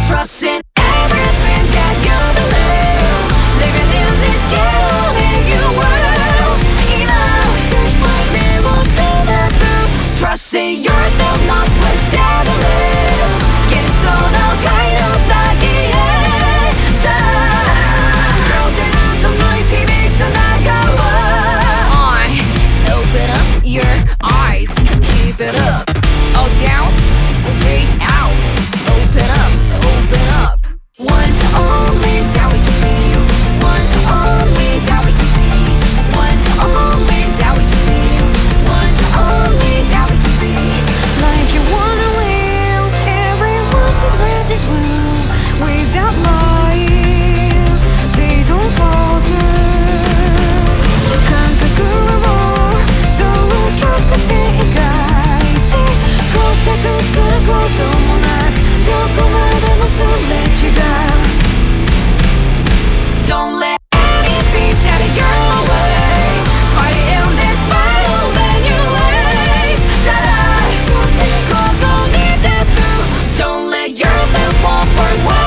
Trust in everything that you believe. Living in this chaotic world. Even your slightly will see the truth. Trust in yourself, not flexibility. 幻想の回路先へさあ小説との響くさなかは Open up your eyes, keep it up. All doubts will fade out. Open up, open up. One only doubt we just feel. One only doubt we just see. One only doubt we just feel. One only doubt we just see. Like you wanna win, everyone says red is blue. Without lying, they don't falter. 感覚はもうそう曲線描いて交錯することもなくどこまでもすれ違う Don't let anything stand in your way. Fight in this battle and you ace. ただここに立つ Don't let yourself fall for what